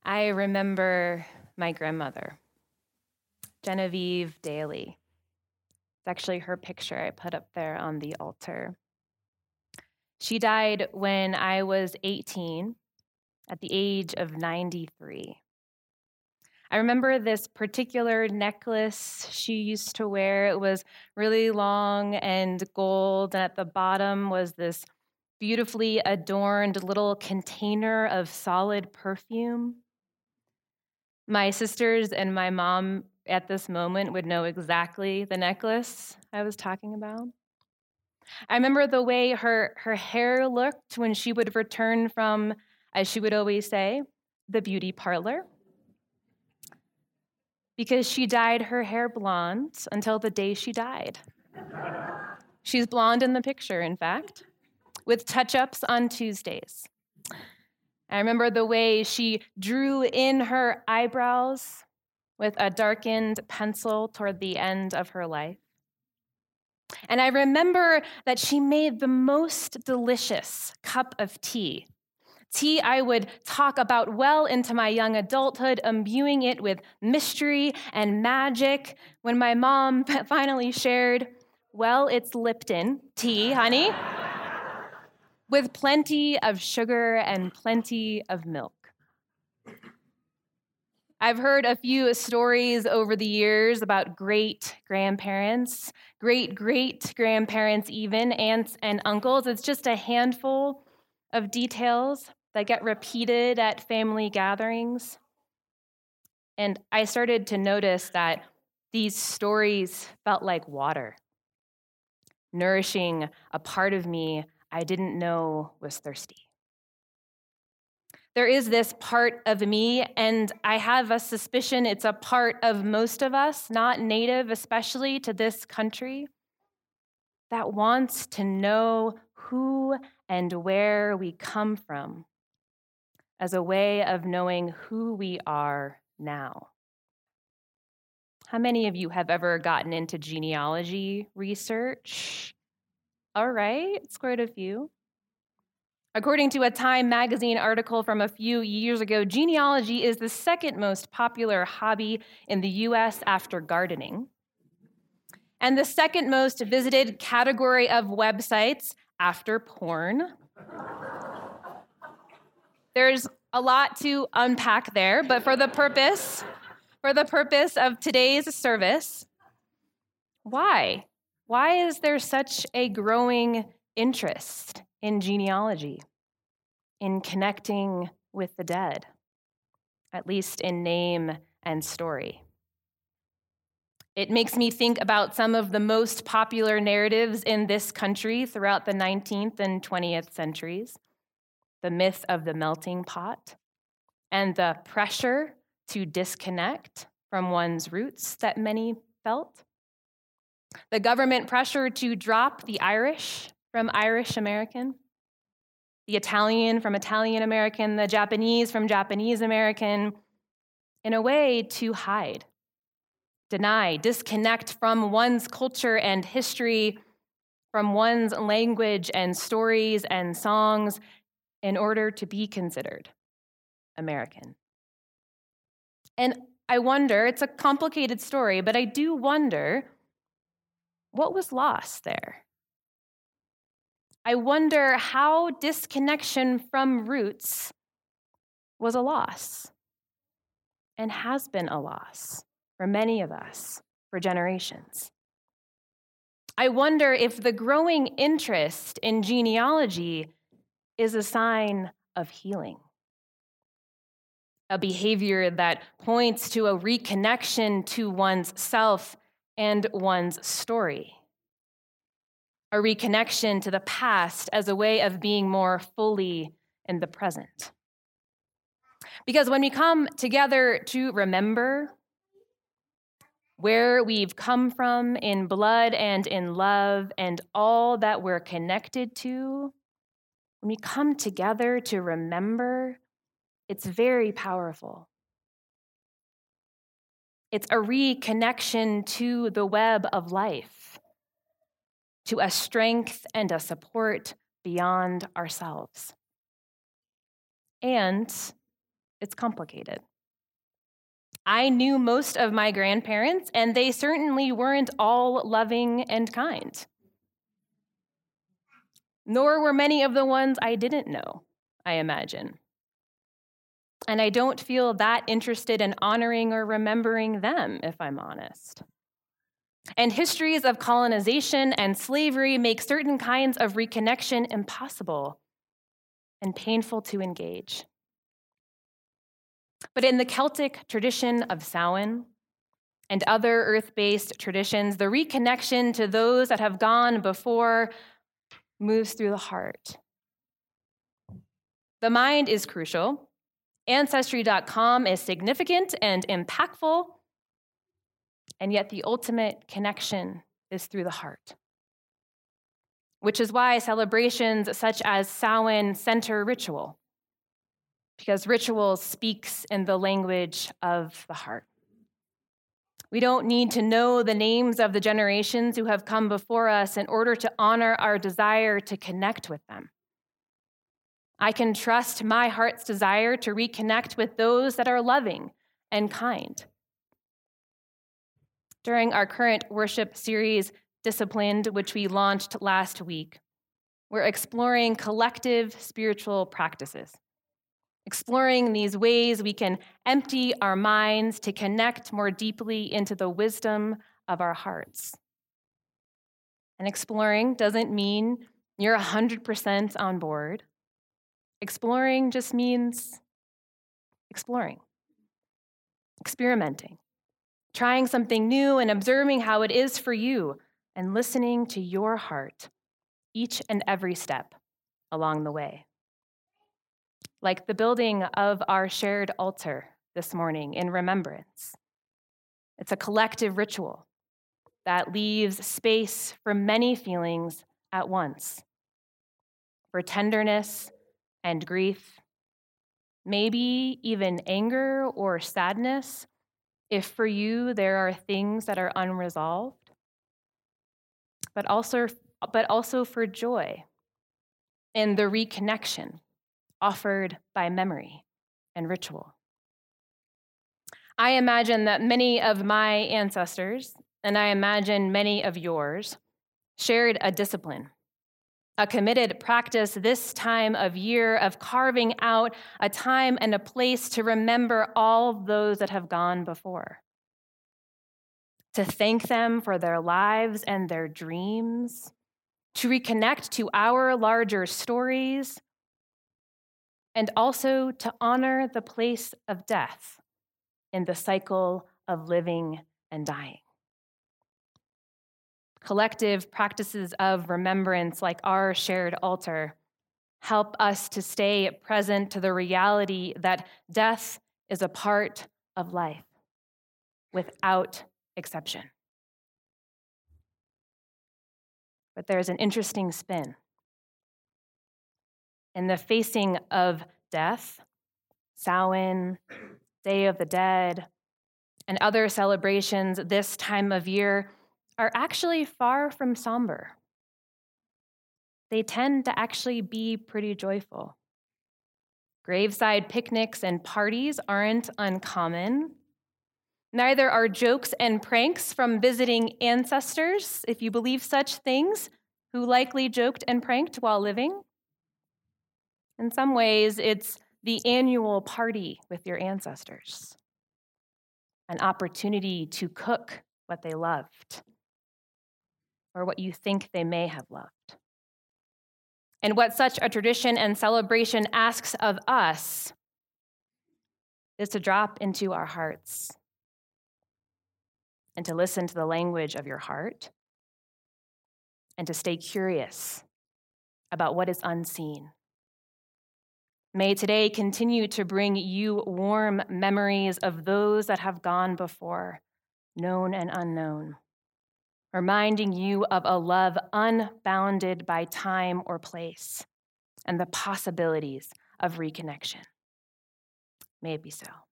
I remember my grandmother, Genevieve Daly. It's actually her picture I put up there on the altar. She died when I was 18 at the age of 93. I remember this particular necklace she used to wear. It was really long and gold, and at the bottom was this beautifully adorned little container of solid perfume. My sisters and my mom at this moment would know exactly the necklace I was talking about. I remember the way her hair looked when she would return from, as she would always say, the beauty parlor, because she dyed her hair blonde until the day she died. She's blonde in the picture, in fact, with touch-ups on Tuesdays. I remember the way she drew in her eyebrows with a darkened pencil toward the end of her life. And I remember that she made the most delicious cup of tea. Tea I would talk about well into my young adulthood, imbuing it with mystery and magic. When my mom finally shared, well, it's Lipton tea, honey, with plenty of sugar and plenty of milk. I've heard a few stories over the years about great-grandparents, great-great-grandparents even, aunts and uncles. It's just a handful of details that get repeated at family gatherings. And I started to notice that these stories felt like water, nourishing a part of me I didn't know was thirsty. There is this part of me, and I have a suspicion it's a part of most of us, not native especially to this country, that wants to know who and where we come from as a way of knowing who we are now. How many of you have ever gotten into genealogy research? All right, it's quite a few. According to a Time magazine article from a few years ago, genealogy is the second most popular hobby in the US after gardening, and the second most visited category of websites after porn. There's a lot to unpack there, but for the purpose of today's service, why? Why is there such a growing interest in genealogy, in connecting with the dead, at least in name and story? It makes me think about some of the most popular narratives in this country throughout the 19th and 20th centuries, the myth of the melting pot, and the pressure to disconnect from one's roots that many felt. The government pressure to drop the Irish from Irish American, the Italian from Italian American, the Japanese from Japanese American, in a way to hide, deny, disconnect from one's culture and history, from one's language and stories and songs, in order to be considered American. And I wonder, it's a complicated story, but I do wonder, what was lost there? I wonder how disconnection from roots was a loss and has been a loss for many of us for generations. I wonder if the growing interest in genealogy is a sign of healing, a behavior that points to a reconnection to one's self and one's story, a reconnection to the past as a way of being more fully in the present. Because when we come together to remember where we've come from in blood and in love and all that we're connected to, when we come together to remember, it's very powerful. It's a reconnection to the web of life, to a strength and a support beyond ourselves. And It's complicated. I knew most of my grandparents, and they certainly weren't all loving and kind. Nor were many of the ones I didn't know, I imagine. And I don't feel that interested in honoring or remembering them, if I'm honest. And histories of colonization and slavery make certain kinds of reconnection impossible and painful to engage. But in the Celtic tradition of Samhain and other earth-based traditions, the reconnection to those that have gone before moves through the heart. The mind is crucial. Ancestry.com is significant and impactful, and yet the ultimate connection is through the heart. Which is why celebrations such as Samhain center ritual, because ritual speaks in the language of the heart. We don't need to know the names of the generations who have come before us in order to honor our desire to connect with them. I can trust my heart's desire to reconnect with those that are loving and kind. During our current worship series, Disciplined, which we launched last week, we're exploring collective spiritual practices, exploring these ways we can empty our minds to connect more deeply into the wisdom of our hearts. And exploring doesn't mean you're 100% on board. Exploring just means exploring, experimenting, trying something new and observing how it is for you and listening to your heart each and every step along the way. Like the building of our shared altar this morning in remembrance. It's a collective ritual that leaves space for many feelings at once, for tenderness and grief, maybe even anger or sadness, if for you there are things that are unresolved, but also for joy in the reconnection offered by memory and ritual. I imagine that many of my ancestors, and I imagine many of yours, shared a discipline, a committed practice this time of year of carving out a time and a place to remember all those that have gone before, to thank them for their lives and their dreams, to reconnect to our larger stories, and also to honor the place of death in the cycle of living and dying. Collective practices of remembrance, like our shared altar, help us to stay present to the reality that death is a part of life, without exception. But there's an interesting spin. In the facing of death, Samhain, Day of the Dead, and other celebrations this time of year are actually far from somber. They tend to actually be pretty joyful. Graveside picnics and parties aren't uncommon. Neither are jokes and pranks from visiting ancestors, if you believe such things, who likely joked and pranked while living. In some ways, it's the annual party with your ancestors, an opportunity to cook what they loved or what you think they may have loved. And what such a tradition and celebration asks of us is to drop into our hearts and to listen to the language of your heart and to stay curious about what is unseen. May today continue to bring you warm memories of those that have gone before, known and unknown, reminding you of a love unbounded by time or place and the possibilities of reconnection. May it be so.